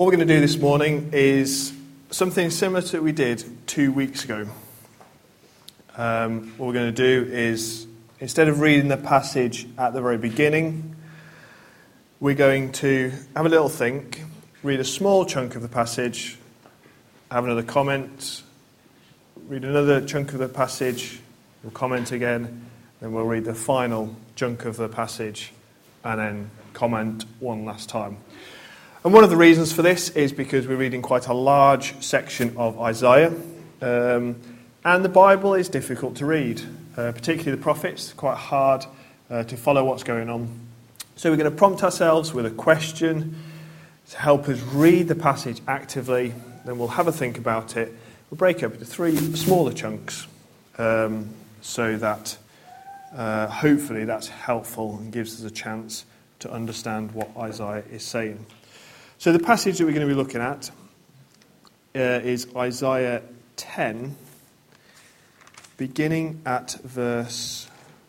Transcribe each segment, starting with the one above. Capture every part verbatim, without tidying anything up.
What we're going to do this morning is something similar to what we did two weeks ago. Um, what we're going to do is, instead of reading the passage at the very beginning, we're going to have a little think, read a small chunk of the passage, have another comment, read another chunk of the passage, we'll comment again, then we'll read the final chunk of the passage, and then comment one last time. And one of the reasons for this is because we're reading quite a large section of Isaiah, um, and the Bible is difficult to read, uh, particularly the prophets, quite hard uh, to follow what's going on. So we're going to prompt ourselves with a question to help us read the passage actively, then we'll have a think about it. We'll break up into three smaller chunks um, so that uh, hopefully that's helpful and gives us a chance to understand what Isaiah is saying. So the passage that we're going to be looking at uh, is Isaiah ten, beginning at verse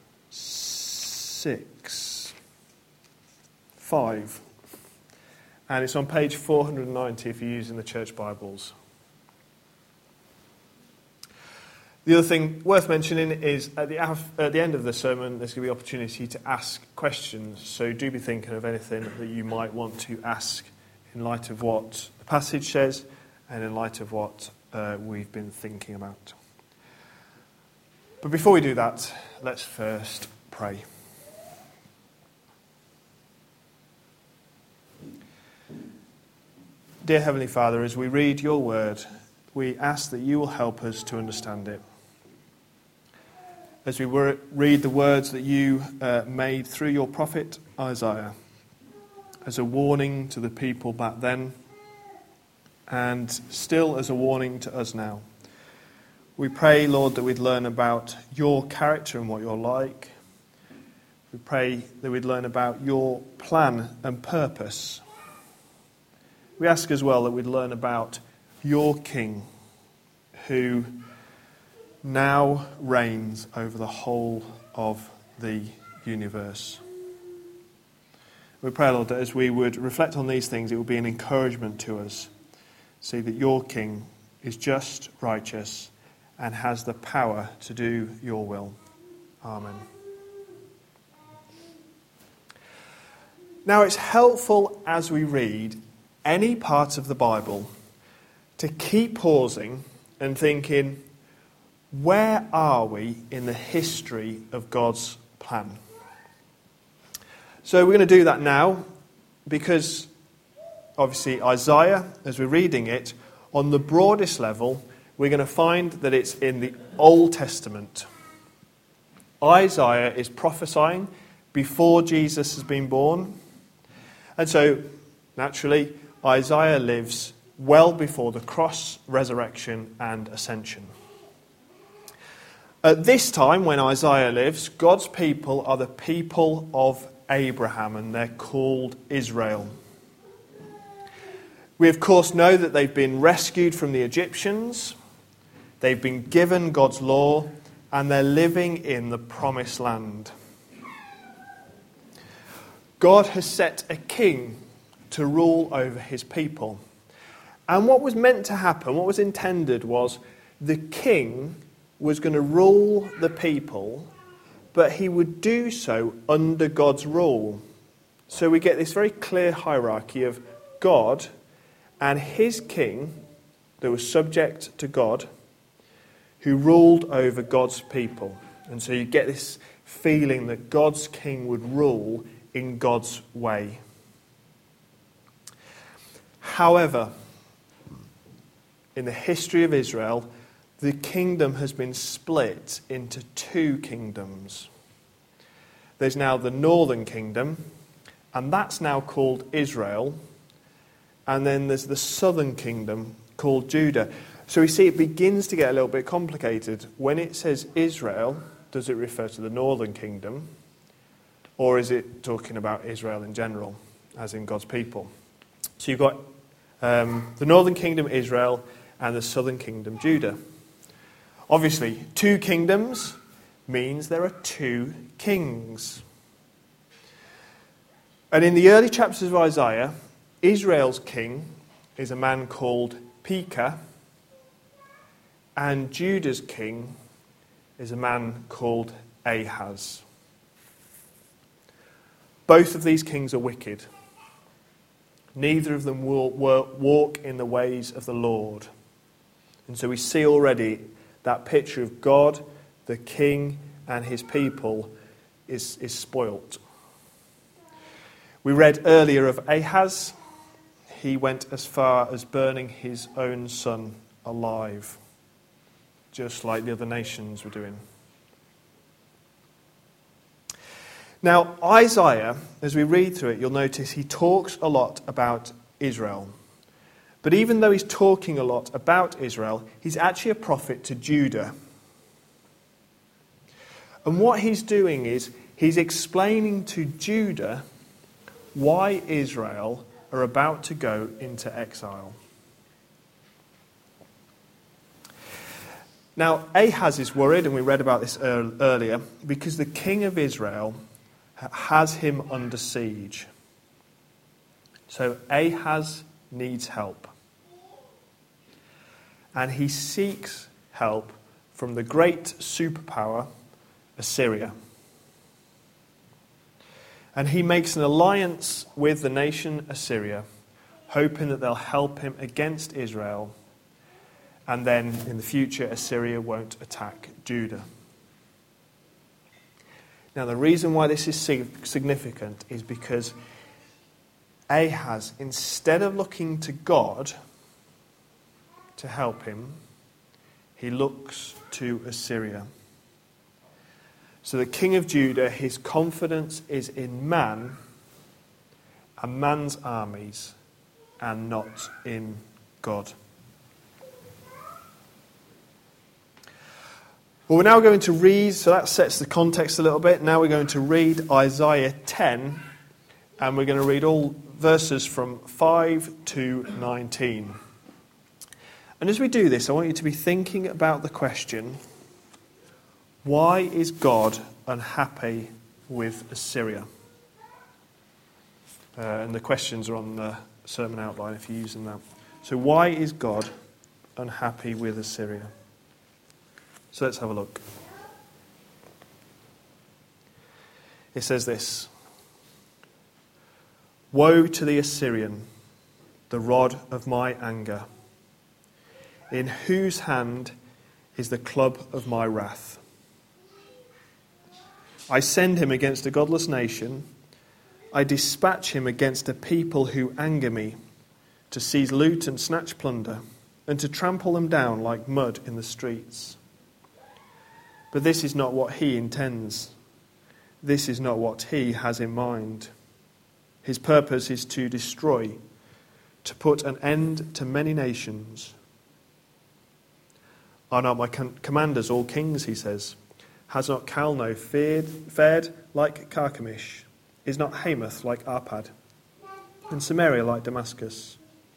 six, five. And it's on page four hundred ninety if you're using the church Bibles. The other thing worth mentioning is at the, at the end of the sermon there's going to be opportunity to ask questions. So do be thinking of anything that you might want to ask in light of what the passage says and in light of what uh, we've been thinking about. But before we do that, let's first pray. Dear Heavenly Father, as we read your word, we ask that you will help us to understand it. As we read the words that you uh, made through your prophet Isaiah, as a warning to the people back then, and still as a warning to us now. We pray, Lord, that we'd learn about your character and what you're like. We pray that we'd learn about your plan and purpose. We ask as well that we'd learn about your King, who now reigns over the whole of the universe. We pray, Lord, that as we would reflect on these things, it will be an encouragement to us. See that your King is just, righteous, and has the power to do your will. Amen. Now, it's helpful as we read any part of the Bible to keep pausing and thinking, where are we in the history of God's plan? So we're going to do that now because, obviously, Isaiah, as we're reading it, on the broadest level, we're going to find that it's in the Old Testament. Isaiah is prophesying before Jesus has been born. And so, naturally, Isaiah lives well before the cross, resurrection, and ascension. At this time, when Isaiah lives, God's people are the people of Abraham, and they're called Israel. We, of course, know that they've been rescued from the Egyptians, they've been given God's law, and they're living in the promised land. God has set a king to rule over his people. And what was meant to happen, what was intended, was the king was going to rule the people, but he would do so under God's rule. So we get this very clear hierarchy of God and his king that was subject to God, who ruled over God's people. And so you get this feeling that God's king would rule in God's way. However, in the history of Israel, the kingdom has been split into two kingdoms. There's now the northern kingdom, and that's now called Israel. And then there's the southern kingdom called Judah. So we see it begins to get a little bit complicated. When it says Israel, does it refer to the northern kingdom? Or is it talking about Israel in general, as in God's people? So you've got um, the northern kingdom, Israel, and the southern kingdom, Judah. Obviously, two kingdoms means there are two kings. And in the early chapters of Isaiah, Israel's king is a man called Pekah, and Judah's king is a man called Ahaz. Both of these kings are wicked. Neither of them will walk in the ways of the Lord. And so we see already that picture of God, the king, and his people is, is spoilt. We read earlier of Ahaz. He went as far as burning his own son alive, just like the other nations were doing. Now, Isaiah, as we read through it, you'll notice he talks a lot about Israel. But even though he's talking a lot about Israel, he's actually a prophet to Judah. And what he's doing is he's explaining to Judah why Israel are about to go into exile. Now, Ahaz is worried, and we read about this earlier, because the king of Israel has him under siege. So Ahaz needs help. And he seeks help from the great superpower, Assyria. And he makes an alliance with the nation Assyria, hoping that they'll help him against Israel. And then in the future, Assyria won't attack Judah. Now, the reason why this is significant is because Ahaz, instead of looking to God to help him, he looks to Assyria. So the king of Judah, his confidence is in man and man's armies, and not in God. Well, we're now going to read, so that sets the context a little bit. Now we're going to read Isaiah ten, and we're going to read all verses from five to nineteen. And as we do this, I want you to be thinking about the question, why is God unhappy with Assyria? Uh, and the questions are on the sermon outline if you're using that. So why is God unhappy with Assyria? So let's have a look. It says this: Woe to the Assyrian, the rod of my anger, in whose hand is the club of my wrath. I send him against a godless nation. I dispatch him against a people who anger me, to seize loot and snatch plunder, and to trample them down like mud in the streets. But this is not what he intends. This is not what he has in mind. His purpose is to destroy, to put an end to many nations. Are not my commanders all kings, he says? Has not Calno fared, fared like Carchemish? Is not Hamath like Arpad? And Samaria like Damascus?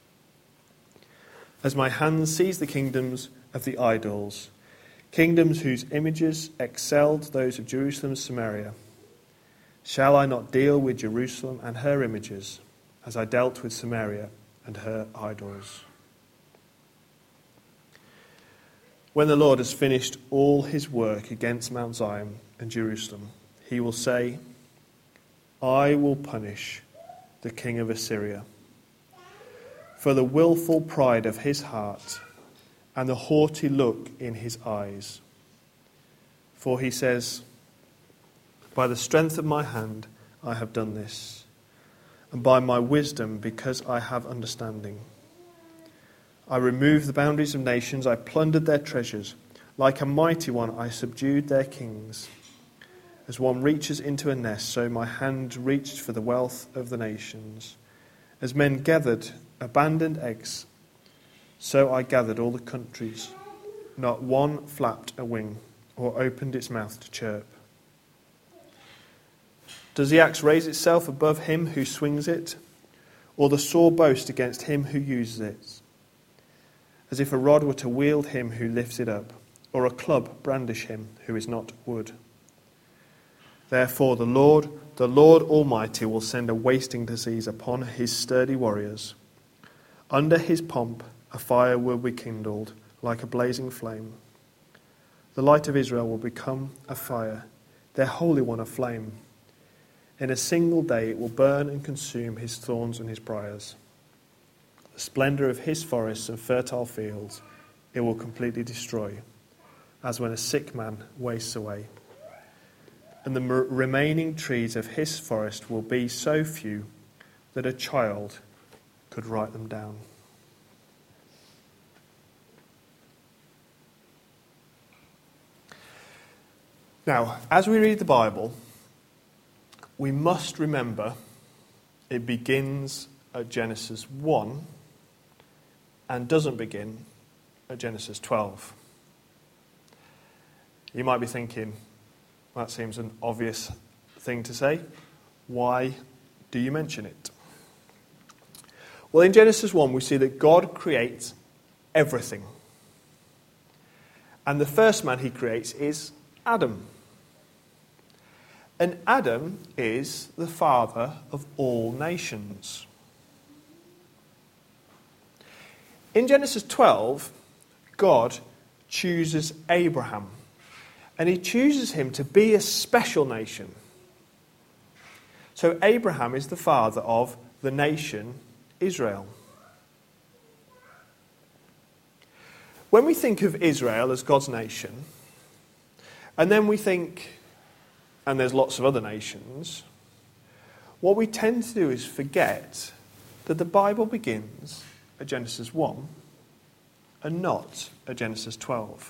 As my hands seize the kingdoms of the idols, kingdoms whose images excelled those of Jerusalem's Samaria, shall I not deal with Jerusalem and her images, as I dealt with Samaria and her idols? When the Lord has finished all his work against Mount Zion and Jerusalem, he will say, I will punish the king of Assyria for the willful pride of his heart and the haughty look in his eyes. For he says, by the strength of my hand I have done this, and by my wisdom because I have understanding. I removed the boundaries of nations, I plundered their treasures. Like a mighty one, I subdued their kings. As one reaches into a nest, so my hand reached for the wealth of the nations. As men gathered abandoned eggs, so I gathered all the countries. Not one flapped a wing or opened its mouth to chirp. Does the axe raise itself above him who swings it, or the saw boast against him who uses it? As if a rod were to wield him who lifts it up, or a club brandish him who is not wood. Therefore the Lord, the Lord Almighty, will send a wasting disease upon his sturdy warriors. Under his pomp a fire will be kindled like a blazing flame. The light of Israel will become a fire, their Holy One a flame. In a single day it will burn and consume his thorns and his briars. The splendour of his forests and fertile fields it will completely destroy, as when a sick man wastes away. And the m- remaining trees of his forest will be so few that a child could write them down. Now, as we read the Bible, we must remember it begins at Genesis one and doesn't begin at Genesis twelve. You might be thinking, that seems an obvious thing to say. Why do you mention it? Well, in Genesis one, we see that God creates everything. And the first man he creates is Adam. And Adam is the father of all nations. In Genesis twelve, God chooses Abraham. And he chooses him to be a special nation. So Abraham is the father of the nation Israel. When we think of Israel as God's nation, and then we think, and there's lots of other nations, what we tend to do is forget that the Bible begins at Genesis one and not at Genesis twelve.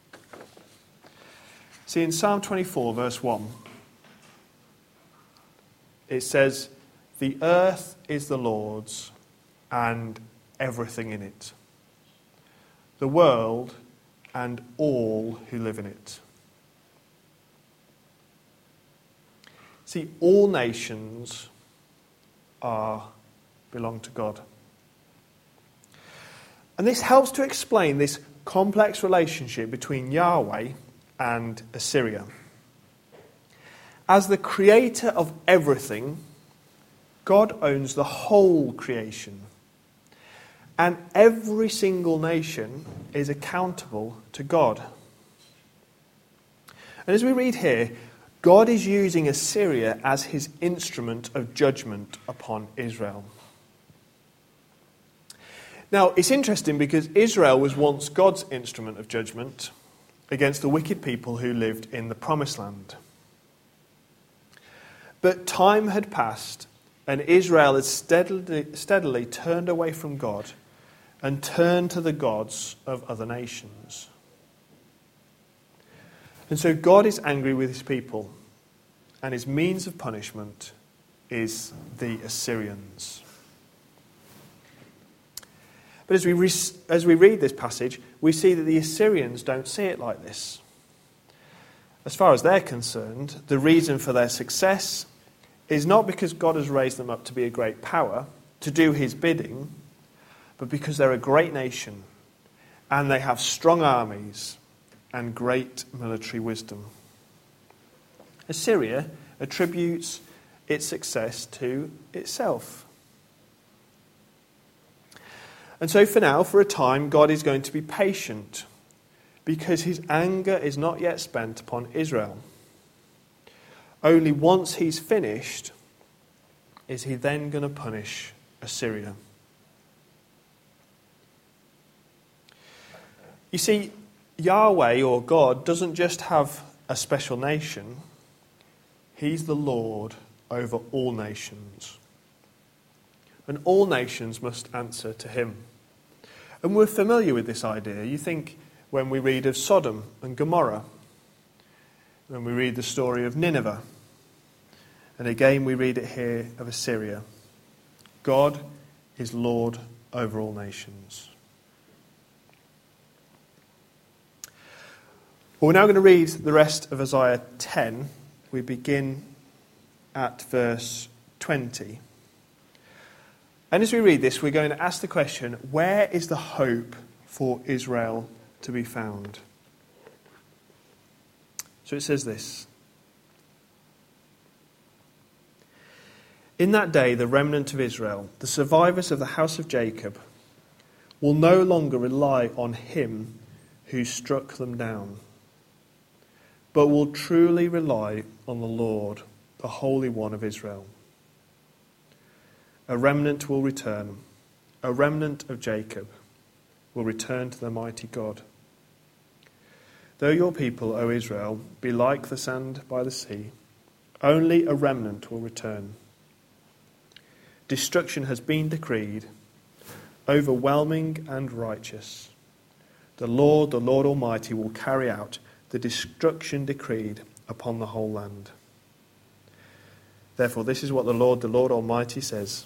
See, in Psalm twenty-four, verse one, it says, "The earth is the Lord's and everything in it, the world and all who live in it." See, all nations are belong to God. And this helps to explain this complex relationship between Yahweh and Assyria. As the creator of everything, God owns the whole creation. And every single nation is accountable to God. And as we read here, God is using Assyria as his instrument of judgment upon Israel. Now, it's interesting because Israel was once God's instrument of judgment against the wicked people who lived in the Promised Land. But time had passed, and Israel had steadily, steadily turned away from God and turned to the gods of other nations. And so God is angry with his people, and his means of punishment is the Assyrians. But as we, re- as we read this passage, we see that the Assyrians don't see it like this. As far as they're concerned, the reason for their success is not because God has raised them up to be a great power, to do his bidding, but because they're a great nation, and they have strong armies and great military wisdom. Assyria attributes its success to itself. And so for now, for a time, God is going to be patient because his anger is not yet spent upon Israel. Only once he's finished is he then going to punish Assyria. You see, Yahweh or God doesn't just have a special nation. He's the Lord over all nations. And all nations must answer to him. And we're familiar with this idea. You think when we read of Sodom and Gomorrah, when we read the story of Nineveh, and again we read it here of Assyria. God is Lord over all nations. Well, we're now going to read the rest of Isaiah ten. We begin at verse twenty. And as we read this, we're going to ask the question, where is the hope for Israel to be found? So it says this. In that day, the remnant of Israel, the survivors of the house of Jacob, will no longer rely on him who struck them down, but will truly rely on the Lord, the Holy One of Israel. A remnant will return, a remnant of Jacob will return to the mighty God. Though your people, O Israel, be like the sand by the sea, only a remnant will return. Destruction has been decreed, overwhelming and righteous. The Lord, the Lord Almighty, will carry out the destruction decreed upon the whole land. Therefore, this is what the Lord, the Lord Almighty says.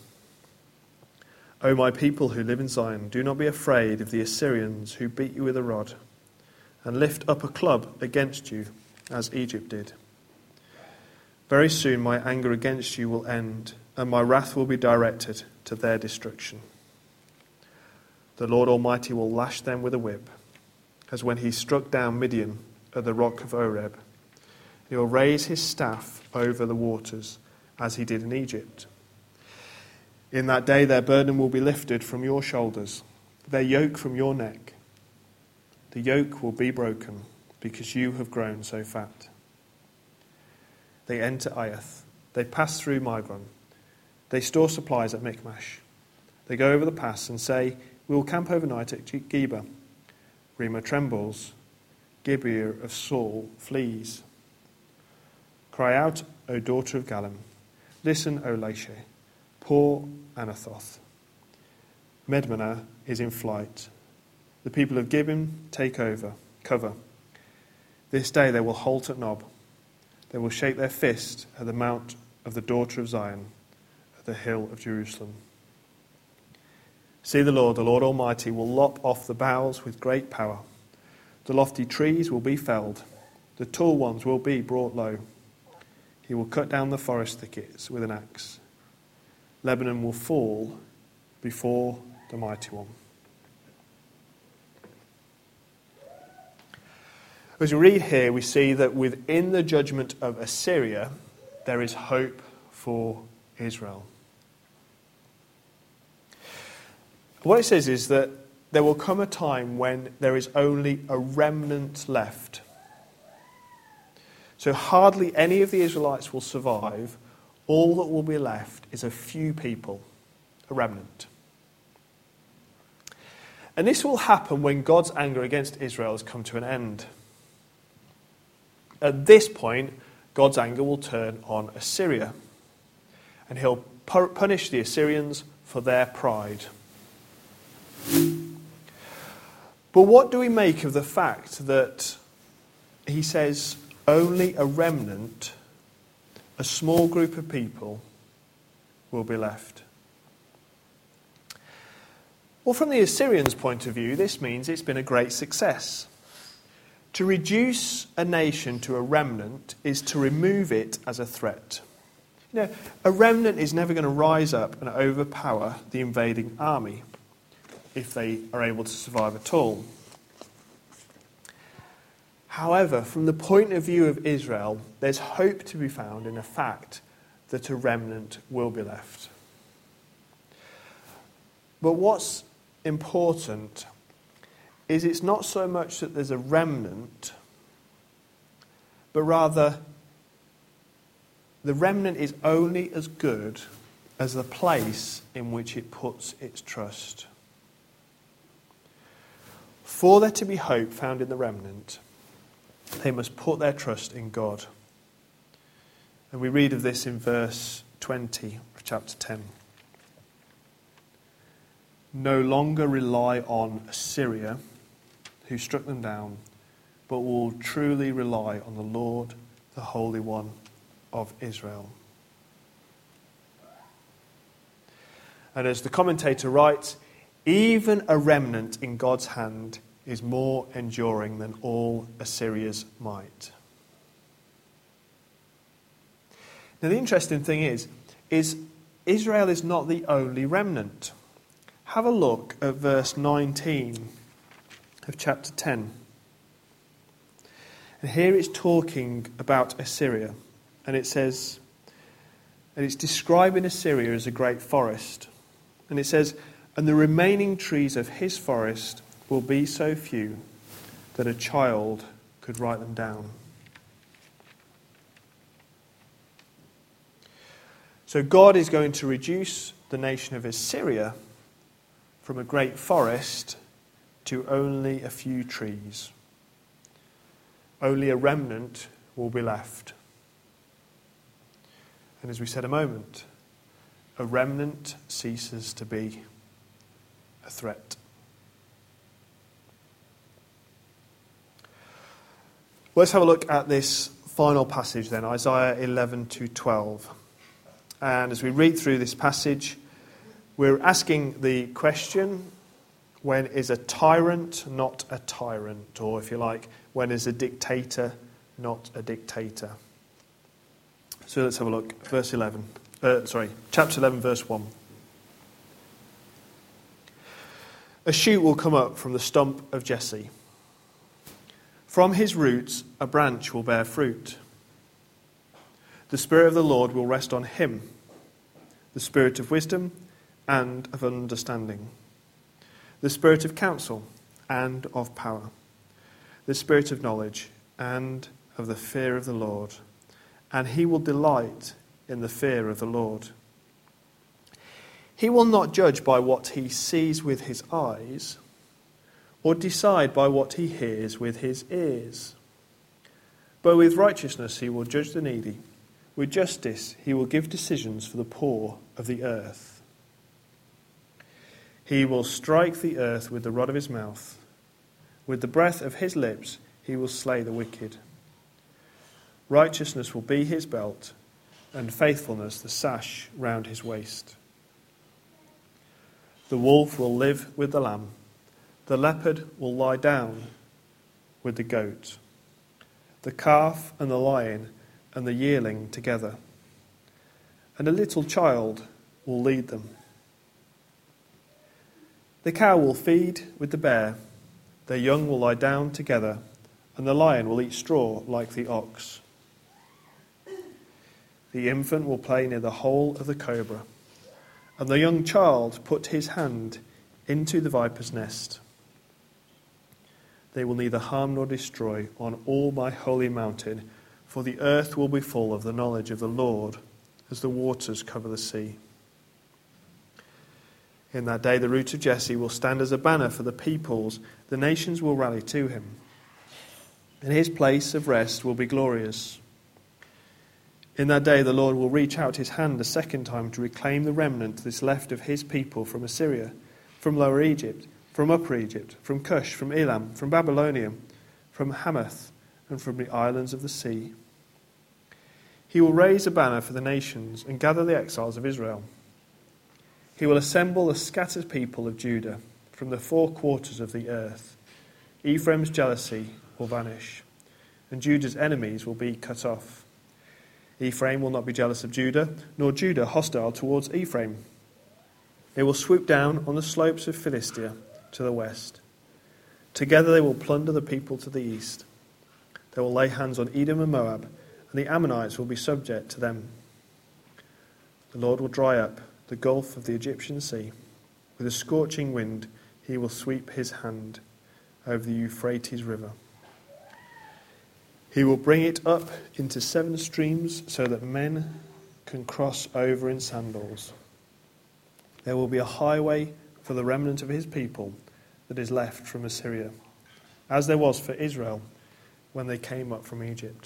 O my people who live in Zion, do not be afraid of the Assyrians who beat you with a rod and lift up a club against you, as Egypt did. Very soon my anger against you will end, and my wrath will be directed to their destruction. The Lord Almighty will lash them with a whip, as when he struck down Midian at the rock of Oreb. He will raise his staff over the waters, as he did in Egypt. In that day their burden will be lifted from your shoulders, their yoke from your neck. The yoke will be broken, because you have grown so fat. They enter Aiath. They pass through Migron. They store supplies at Michmash. They go over the pass and say, we will camp overnight at Geba. Ramah trembles. Gibeah of Saul flees. Cry out, O daughter of Gallim. Listen, O Laishah. Poor Anathoth. Medmenah is in flight. The people of Gibeon take over, cover. This day they will halt at Nob. They will shake their fist at the mount of the daughter of Zion, at the hill of Jerusalem. See, the Lord, the Lord Almighty, will lop off the boughs with great power. The lofty trees will be felled. The tall ones will be brought low. He will cut down the forest thickets with an axe. Lebanon will fall before the mighty one. As we read here, we see that within the judgment of Assyria, there is hope for Israel. What it says is that there will come a time when there is only a remnant left. So hardly any of the Israelites will survive. All that will be left is a few people, a remnant. And this will happen when God's anger against Israel has come to an end. At this point, God's anger will turn on Assyria, and he'll punish the Assyrians for their pride. But what do we make of the fact that he says only a remnant, a small group of people, will be left? Well, from the Assyrians' point of view, this means it's been a great success. To reduce a nation to a remnant is to remove it as a threat. You know, a remnant is never going to rise up and overpower the invading army if they are able to survive at all. However, from the point of view of Israel, there's hope to be found in the fact that a remnant will be left. But what's important is it's not so much that there's a remnant, but rather the remnant is only as good as the place in which it puts its trust. For there to be hope found in the remnant, they must put their trust in God. And we read of this in verse twenty of chapter ten. No longer rely on Assyria, who struck them down, but will truly rely on the Lord, the Holy One of Israel. And as the commentator writes, even a remnant in God's hand is more enduring than all Assyria's might. Now the interesting thing is, is Israel is not the only remnant. Have a look at verse nineteen of chapter ten. And here it's talking about Assyria. And it says, and it's describing Assyria as a great forest. And it says, and the remaining trees of his forest will be so few that a child could write them down. So God is going to reduce the nation of Assyria from a great forest to only a few trees. Only a remnant will be left. And as we said a moment, a remnant ceases to be a threat. Let's have a look at this final passage then, Isaiah eleven to twelve. And as we read through this passage, we're asking the question, when is a tyrant not a tyrant? Or if you like, when is a dictator not a dictator? So let's have a look. Verse eleven. Uh, sorry, chapter eleven, verse one. A shoot will come up from the stump of Jesse. From his roots a branch will bear fruit. The Spirit of the Lord will rest on him, the Spirit of wisdom and of understanding, the Spirit of counsel and of power, the Spirit of knowledge and of the fear of the Lord. And he will delight in the fear of the Lord. He will not judge by what he sees with his eyes, or decide by what he hears with his ears. But with righteousness he will judge the needy. With justice he will give decisions for the poor of the earth. He will strike the earth with the rod of his mouth. With the breath of his lips he will slay the wicked. Righteousness will be his belt, and faithfulness the sash round his waist. The wolf will live with the lamb. The leopard will lie down with the goat. The calf and the lion and the yearling together. And a little child will lead them. The cow will feed with the bear. Their young will lie down together, and the lion will eat straw like the ox. The infant will play near the hole of the cobra, and the young child put his hand into the viper's nest. They will neither harm nor destroy on all my holy mountain, for the earth will be full of the knowledge of the Lord as the waters cover the sea. In that day the root of Jesse will stand as a banner for the peoples. The nations will rally to him. And his place of rest will be glorious. In that day the Lord will reach out his hand a second time to reclaim the remnant that is left of his people from Assyria, from Lower Egypt, from Upper Egypt, from Cush, from Elam, from Babylonia, from Hamath, and from the islands of the sea. He will raise a banner for the nations and gather the exiles of Israel. He will assemble the scattered people of Judah from the four quarters of the earth. Ephraim's jealousy will vanish, and Judah's enemies will be cut off. Ephraim will not be jealous of Judah, nor Judah hostile towards Ephraim. They will swoop down on the slopes of Philistia to the west. Together they will plunder the people to the east. They will lay hands on Edom and Moab, and the Ammonites will be subject to them. The Lord will dry up the gulf of the Egyptian sea. With a scorching wind he will sweep his hand over the Euphrates River. He will bring it up into seven streams so that men can cross over in sandals. There will be a highway for the remnant of his people that is left from Assyria, as there was for Israel when they came up from Egypt.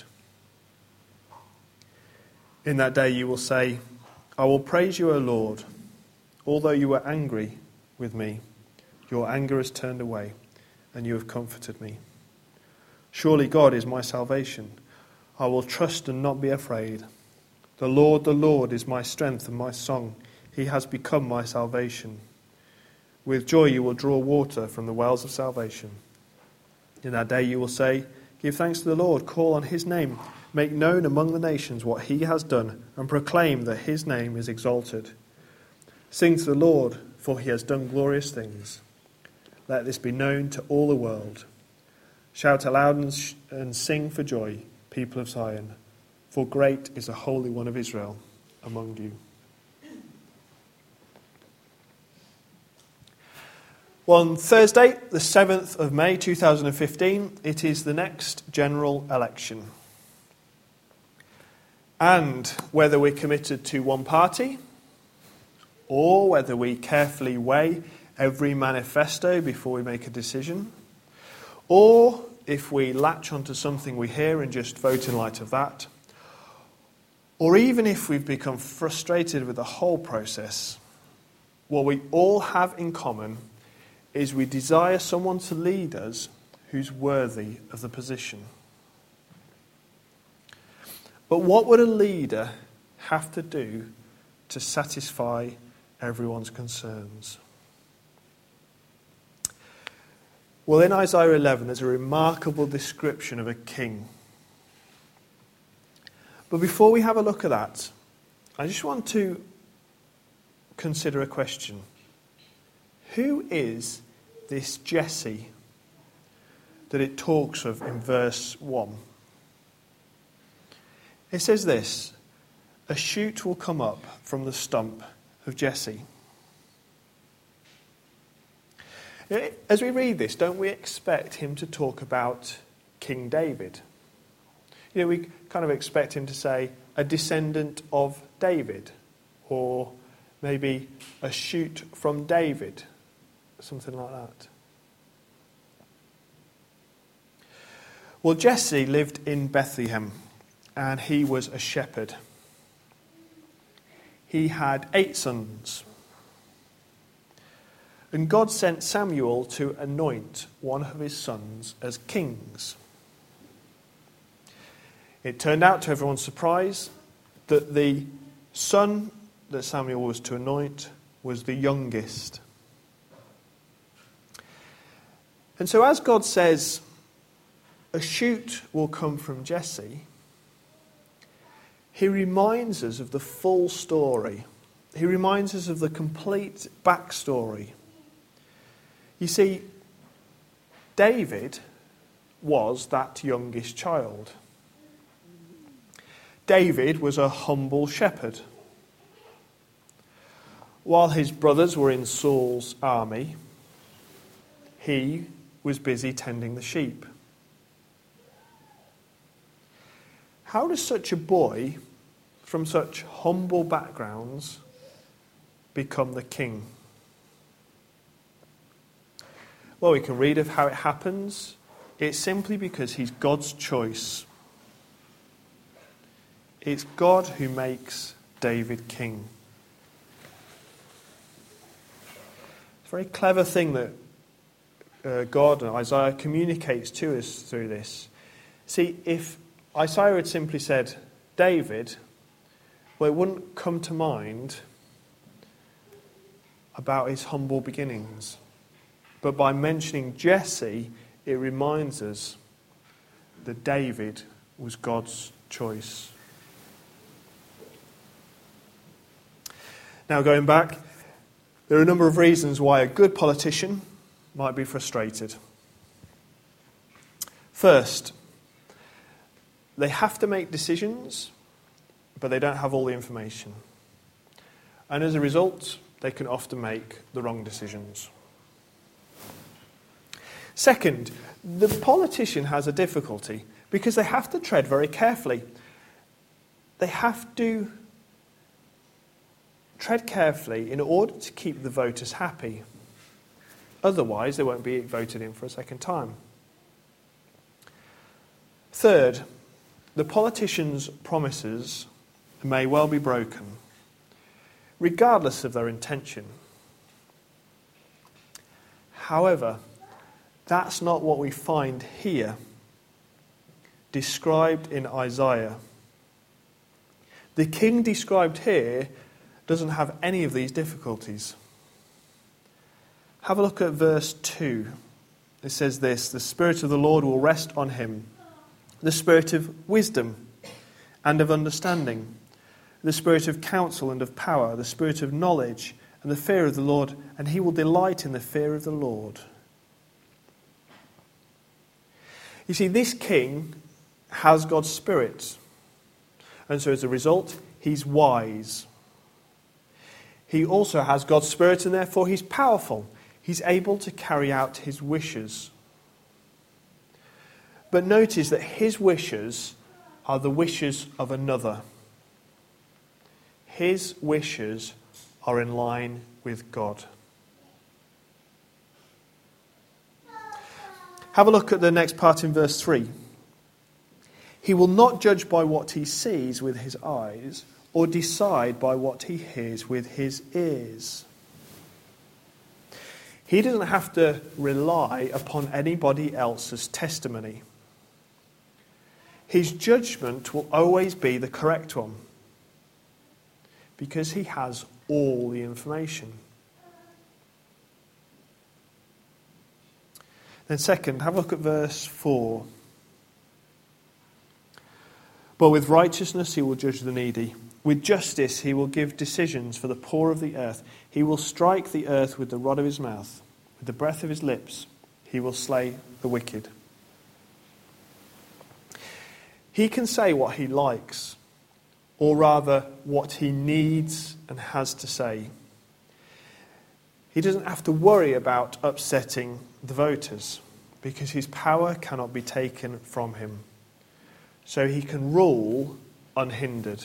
In that day you will say, I will praise you, O Lord. Although you were angry with me, your anger has turned away, and you have comforted me. Surely God is my salvation. I will trust and not be afraid. The Lord, the Lord is my strength and my song. He has become my salvation. With joy you will draw water from the wells of salvation. In that day you will say, give thanks to the Lord, call on his name, make known among the nations what he has done, and proclaim that his name is exalted. Sing to the Lord, for he has done glorious things. Let this be known to all the world. Shout aloud and, sh- and sing for joy, people of Zion, for great is the Holy One of Israel among you. Well, on Thursday, the seventh of May two thousand fifteen, it is the next general election. And whether we're committed to one party, or whether we carefully weigh every manifesto before we make a decision, or if we latch onto something we hear and just vote in light of that, or even if we've become frustrated with the whole process, what we all have in common is we desire someone to lead us who's worthy of the position. But what would a leader have to do to satisfy everyone's concerns? Well, in Isaiah eleven, there's a remarkable description of a king. But before we have a look at that, I just want to consider a question. Who is this Jesse that it talks of in verse one? It says this: a shoot will come up from the stump of Jesse. As we read this, don't we expect him to talk about King David? You know, we kind of expect him to say a descendant of David, or maybe a shoot from David, something like that. Well, Jesse lived in Bethlehem, and he was a shepherd. He had eight sons. And God sent Samuel to anoint one of his sons as kings. It turned out, to everyone's surprise, that the son that Samuel was to anoint was the youngest. And so as God says, a shoot will come from Jesse, he reminds us of the full story. He reminds us of the complete backstory. You see, David was that youngest child. David was a humble shepherd. While his brothers were in Saul's army, he was busy tending the sheep. How does such a boy from such humble backgrounds become the king? Well, we can read of how it happens. It's simply because he's God's choice. It's God who makes David king. It's a very clever thing that uh, God and Isaiah communicates to us through this. See, if Isaiah had simply said David, well, it wouldn't come to mind about his humble beginnings. But by mentioning Jesse, it reminds us that David was God's choice. Now, going back, there are a number of reasons why a good politician might be frustrated. First, they have to make decisions, but they don't have all the information. And as a result, they can often make the wrong decisions. Second, the politician has a difficulty because they have to tread very carefully. They have to tread carefully in order to keep the voters happy. Otherwise, they won't be voted in for a second time. Third, the politician's promises may well be broken, regardless of their intention. However, that's not what we find here, described in Isaiah. The king described here doesn't have any of these difficulties. Have a look at verse two. It says this: the Spirit of the Lord will rest on him, the Spirit of wisdom and of understanding, the Spirit of counsel and of power, the Spirit of knowledge and the fear of the Lord, and he will delight in the fear of the Lord. You see, this king has God's Spirit, and so as a result, he's wise. He also has God's Spirit, and therefore he's powerful. He's able to carry out his wishes. But notice that his wishes are the wishes of another. His wishes are in line with God. Have a look at the next part in verse three. He will not judge by what he sees with his eyes, or decide by what he hears with his ears. He doesn't have to rely upon anybody else's testimony. His judgment will always be the correct one, because he has all the information. Then second, have a look at verse four. But with righteousness he will judge the needy. With justice he will give decisions for the poor of the earth. He will strike the earth with the rod of his mouth. With the breath of his lips he will slay the wicked. He can say what he likes, or rather what he needs and has to say. He doesn't have to worry about upsetting the voters, because his power cannot be taken from him. So he can rule unhindered.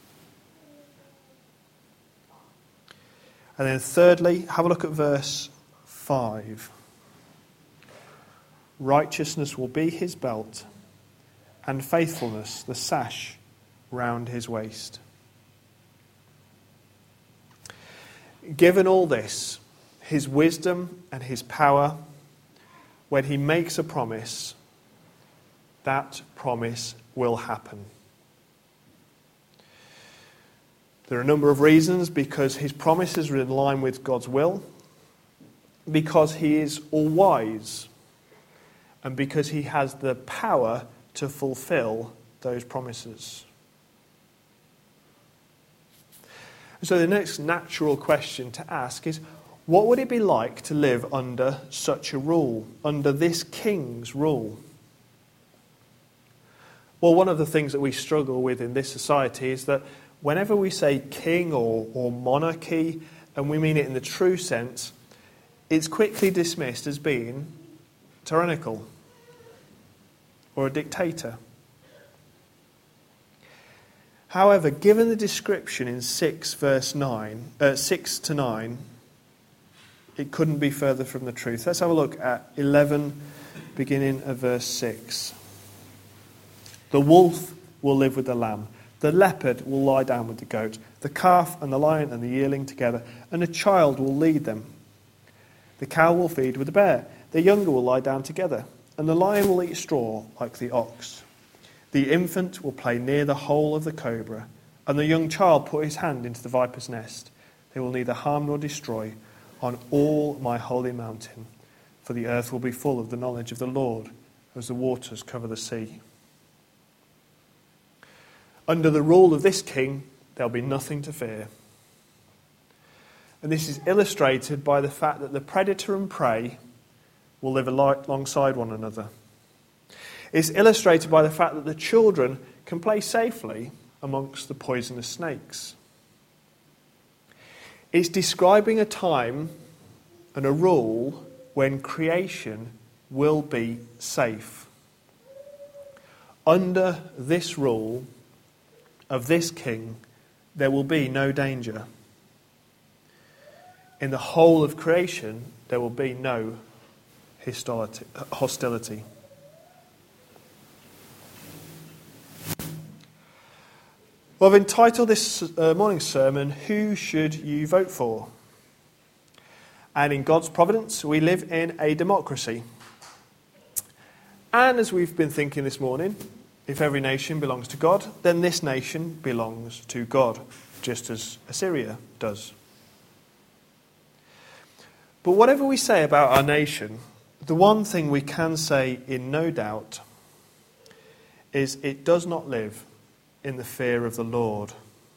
And then thirdly, have a look at verse five. Righteousness will be his belt, and faithfulness the sash round his waist. Given all this, his wisdom and his power, when he makes a promise, that promise will happen. There are a number of reasons: because his promises are in line with God's will, because he is all-wise, and because he has the power to fulfill those promises. So the next natural question to ask is, what would it be like to live under such a rule, under this king's rule? Well, one of the things that we struggle with in this society is that whenever we say king or, or monarchy, and we mean it in the true sense, it's quickly dismissed as being tyrannical or a dictator. However, given the description in six verse nine, uh, six to nine, it couldn't be further from the truth. Let's have a look at eleven, beginning of verse six. The wolf will live with the lamb. The leopard will lie down with the goat. The calf and the lion and the yearling together, and a child will lead them. The cow will feed with the bear. The younger will lie down together, and the lion will eat straw like the ox. The infant will play near the hole of the cobra, and the young child put his hand into the viper's nest. They will neither harm nor destroy on all my holy mountain, for the earth will be full of the knowledge of the Lord as the waters cover the sea. Under the rule of this king, there'll be nothing to fear. And this is illustrated by the fact that the predator and prey will live alongside one another. It's illustrated by the fact that the children can play safely amongst the poisonous snakes. It's describing a time and a rule when creation will be safe. Under this rule of this king, there will be no danger. In the whole of creation, there will be no hostility. Well, I've entitled this uh, morning's sermon, Who Should You Vote For? And in God's providence, we live in a democracy. And as we've been thinking this morning, if every nation belongs to God, then this nation belongs to God, just as Assyria does. But whatever we say about our nation, the one thing we can say in no doubt is it does not live in the fear of the Lord.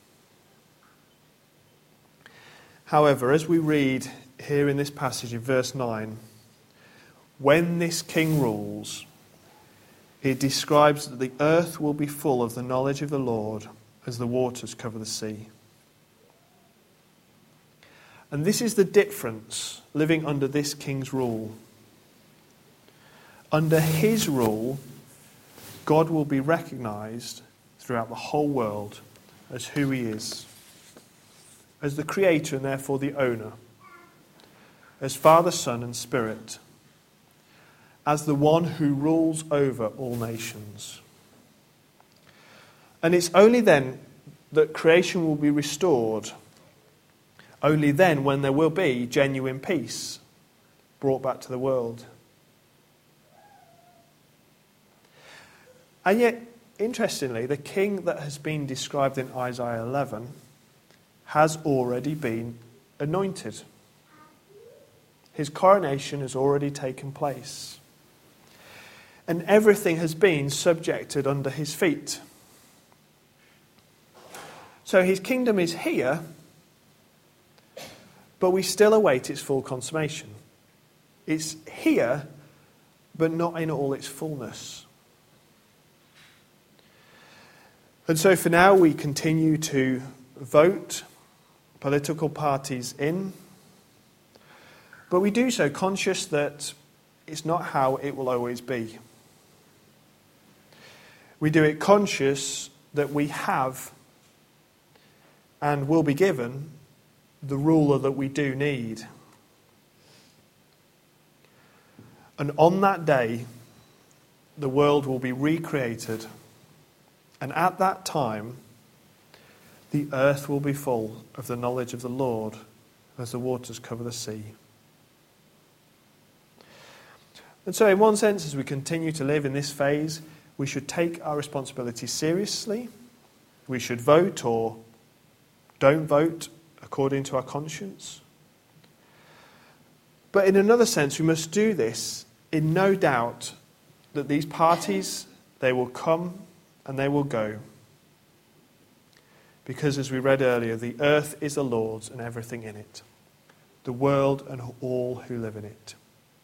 However, as we read here in this passage in verse nine, when this king rules, it describes that the earth will be full of the knowledge of the Lord as the waters cover the sea. And this is the difference living under this king's rule. Under his rule, God will be recognized throughout the whole world as who he is, as the creator and therefore the owner, as Father, Son and Spirit, as the one who rules over all nations. And it's only then that creation will be restored, only then when there will be genuine peace brought back to the world. And yet, interestingly, the king that has been described in Isaiah eleven has already been anointed. His coronation has already taken place. And everything has been subjected under his feet. So his kingdom is here, but we still await its full consummation. It's here, but not in all its fullness. And so for now we continue to vote political parties in, but we do so conscious that it's not how it will always be. We do it conscious that we have and will be given the ruler that we do need. And on that day, the world will be recreated. And at that time, the earth will be full of the knowledge of the Lord as the waters cover the sea. And so in one sense, as we continue to live in this phase, we should take our responsibility seriously. We should vote or don't vote according to our conscience. But in another sense, we must do this in no doubt that these parties, they will come and they will go. Because as we read earlier, the earth is the Lord's and everything in it, the world and all who live in it.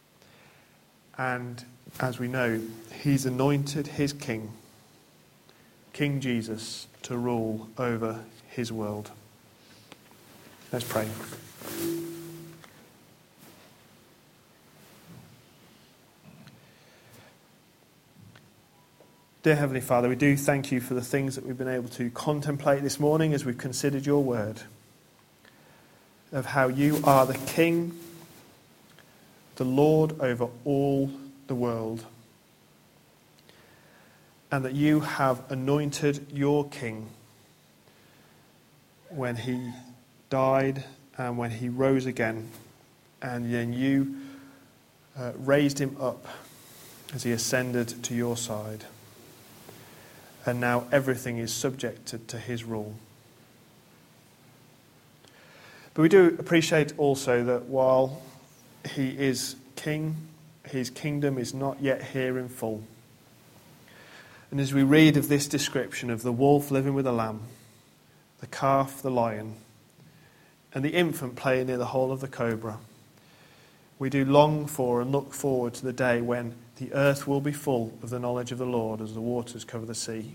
And as we know, he's anointed his king, King Jesus, to rule over his world. Let's pray. Dear Heavenly Father, we do thank you for the things that we've been able to contemplate this morning as we've considered your word, of how you are the King, the Lord over all the world, and that you have anointed your King when he died and when he rose again, and then you uh, raised him up as he ascended to your side. And now everything is subjected to his rule. But we do appreciate also that while he is king, his kingdom is not yet here in full. And as we read of this description of the wolf living with the lamb, the calf, the lion, and the infant playing near the hole of the cobra, we do long for and look forward to the day when the earth will be full of the knowledge of the Lord as the waters cover the sea.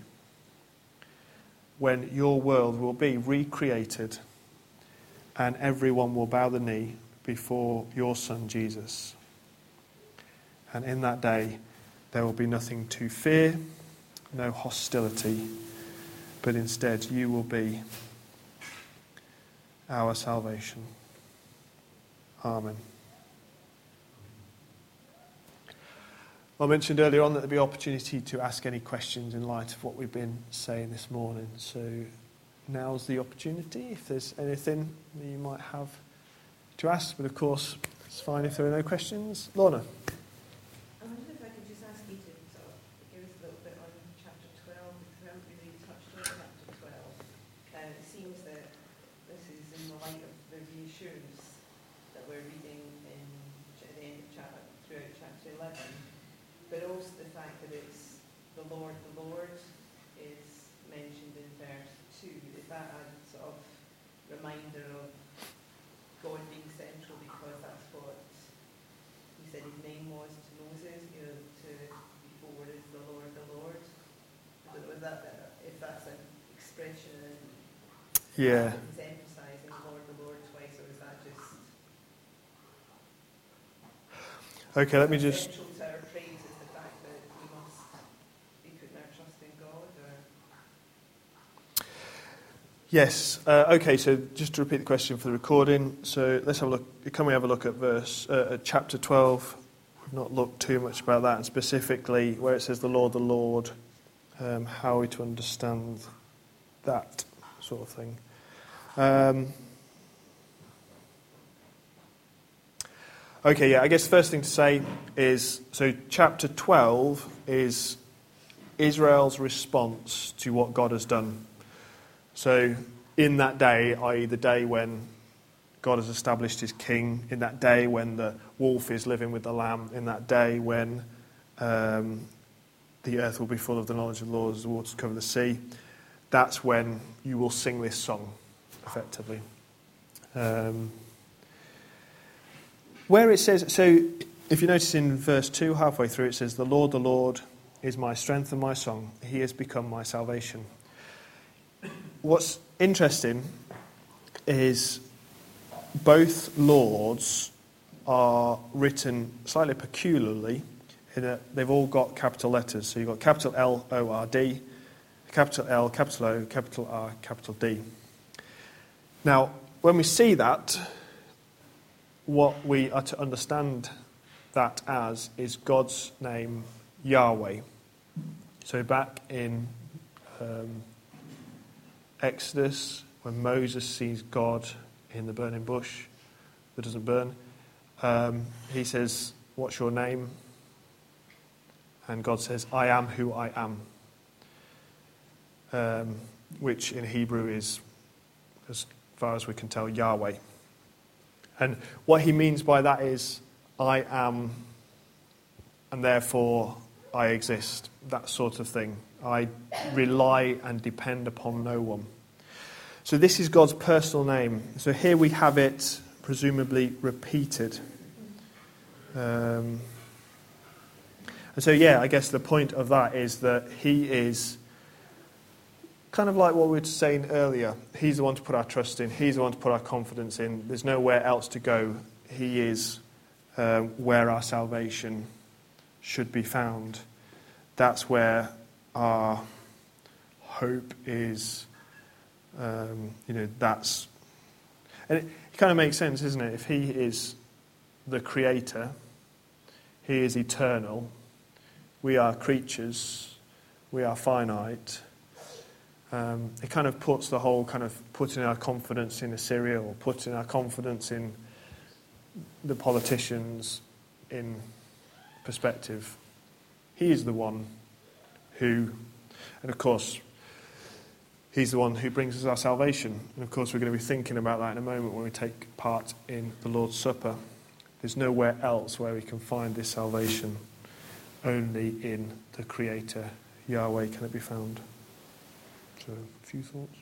When your world will be recreated and everyone will bow the knee before your Son Jesus. And in that day there will be nothing to fear, no hostility, but instead you will be our salvation. Amen. I mentioned earlier on that there'd be opportunity to ask any questions in light of what we've been saying this morning. So now's the opportunity if there's anything that you might have to ask. But of course, it's fine if there are no questions. Lorna. I wonder if I could just ask you to sort of give us a little bit on chapter twelve, because we haven't really touched on chapter twelve. And it seems that this is in the light of the reassurance that we're reading in at the end of chapter, throughout chapter eleven. But also the fact that it's the Lord, the Lord is mentioned in verse two. Is that a sort of reminder of God being central, because that's what he said his name was to Moses, you know, to before is the Lord, the Lord. I don't know if, that, if that's an expression and yeah. he's emphasising the Lord, the Lord twice, or is that just Okay, let me just... Essential to our praise is the fact that we must be putting our trust in God, or... Yes. Uh, okay, so just to repeat the question for the recording. So let's have a look. Can we have a look at verse, uh, at chapter twelve? We've not looked too much about that, and specifically where it says the Lord, the Lord, um, how are we to understand that sort of thing? Um, okay, yeah, I guess the first thing to say is, so chapter twelve is Israel's response to what God has done. So in that day, that is the day when God has established his king, in that day when the wolf is living with the lamb, in that day when um, the earth will be full of the knowledge of the Lord as the waters cover the sea, that's when you will sing this song, effectively. Um, where it says, so if you notice in verse two, halfway through, it says, the Lord, the Lord is my strength and my song. He has become my salvation. What's interesting is both Lords are written slightly peculiarly in that they've all got capital letters. So you've got capital L O R D, capital L, capital O, capital R, capital D. Now, when we see that, what we are to understand that as is God's name, Yahweh. So back in um, Exodus, when Moses sees God in the burning bush that doesn't burn, um, he says, what's your name? And God says, I am who I am. Um, which in Hebrew is, as far as we can tell, Yahweh. And what he means by that is, I am, and therefore I exist. That sort of thing. I rely and depend upon no one. So this is God's personal name. So here we have it presumably repeated. Um, and so, yeah, I guess the point of that is that he is kind of like what we were saying earlier. He's the one to put our trust in. He's the one to put our confidence in. There's nowhere else to go. He is uh, where our salvation should be found. That's where our hope is. Um, you know, that's... And it, it kind of makes sense, isn't it? If he is the creator, he is eternal, we are creatures, we are finite, um, it kind of puts the whole kind of putting our confidence in Assyria or putting our confidence in the politicians in perspective. He is the one who, and of course, he's the one who brings us our salvation. And of course, we're going to be thinking about that in a moment when we take part in the Lord's Supper. There's nowhere else where we can find this salvation. Only in the Creator, Yahweh, can it be found. So, a few thoughts.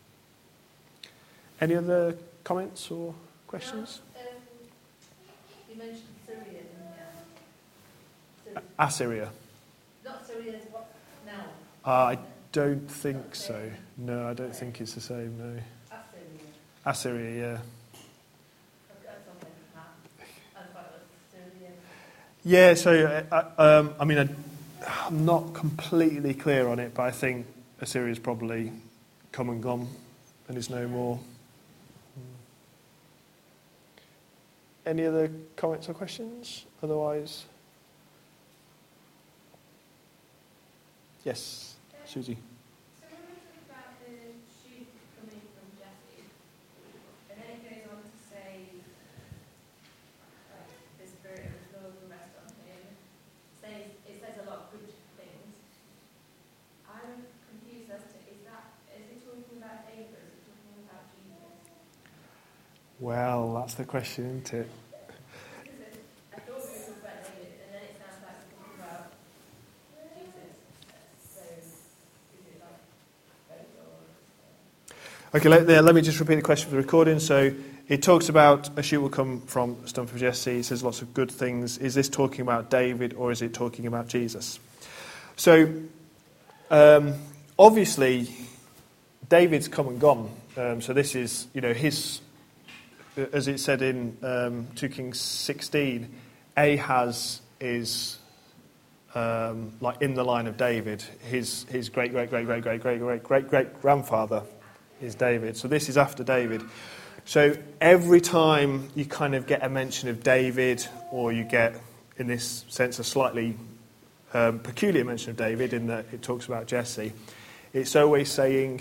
Any other comments or questions? No, um, you mentioned Syria, didn't you? Syria. Assyria. Not Syria, what now? Uh, I don't think so. No, I don't think it's the same, no. Assyria. Assyria, yeah. That's on the map. I thought it was Syria. Yeah, so, uh, um, I mean, I, I'm not completely clear on it, but I think Assyria's probably come and gone and is no more. Any other comments or questions? Otherwise, yes, Susie. So when we talk about the shoot coming from Jesse, and then it goes on to say, like, the Spirit of the Lord will rest on him. Says it says a lot of good things. I'm confused as to is that is it talking about David or is it talking about Jesus? Well, that's the question, isn't it? Because it, I thought we were talking about David, and then it sounds like we're talking about Jesus. So is it like both or? Okay, let, yeah, let me just repeat the question for the recording. So it talks about a shoot will come from a stump of Jesse. It says lots of good things. Is this talking about David or is it talking about Jesus? So um, obviously David's come and gone. Um, so this is, you know, his, as it said in um, two Kings sixteen, Ahaz is um, like in the line of David. His his great great great great great great great great great grandfather is David. So this is after David. So every time you kind of get a mention of David, or you get, in this sense, a slightly um, peculiar mention of David in that it talks about Jesse, it's always saying,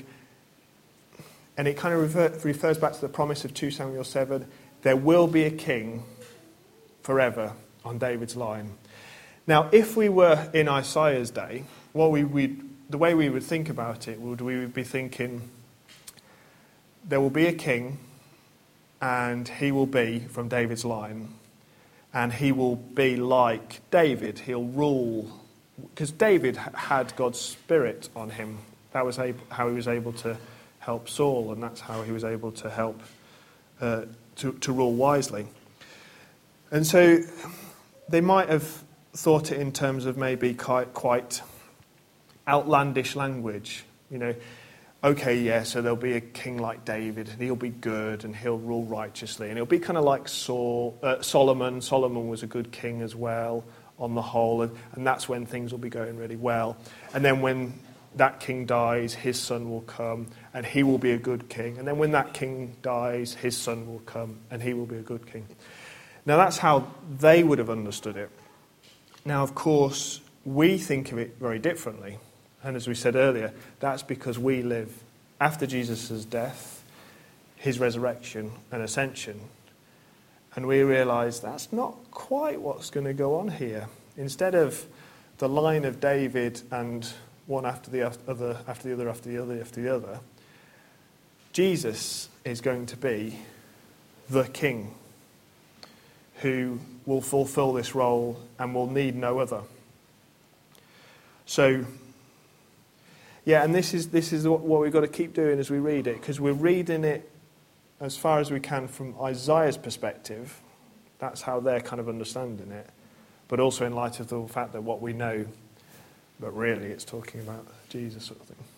and it kind of refer, refers back to the promise of Second Samuel seven, there will be a king forever on David's line. Now, if we were in Isaiah's day, what we would, the way we would think about it, would we would be thinking, there will be a king, and he will be from David's line, and he will be like David. He'll rule, because David had God's Spirit on him. That was able, how he was able to help Saul, and that's how he was able to help uh, to, to rule wisely. And so they might have thought it in terms of maybe quite, quite outlandish language. You know, okay, yeah, so there'll be a king like David, and he'll be good, and he'll rule righteously, and it'll be kind of like Saul, uh, Solomon. Solomon was a good king as well, on the whole, and, and that's when things will be going really well. And then when that king dies, his son will come, and he will be a good king. And then when that king dies, his son will come, and he will be a good king. Now, that's how they would have understood it. Now, of course, we think of it very differently. And as we said earlier, that's because we live after Jesus' death, his resurrection and ascension. And we realise that's not quite what's going to go on here. Instead of the line of David and one after the other, after the other, after the other, after the other, Jesus is going to be the king who will fulfill this role and will need no other. So, yeah, and this is this is what, what we've got to keep doing as we read it, because we're reading it as far as we can from Isaiah's perspective. That's how they're kind of understanding it, but also in light of the fact that what we know, but really it's talking about Jesus sort of thing.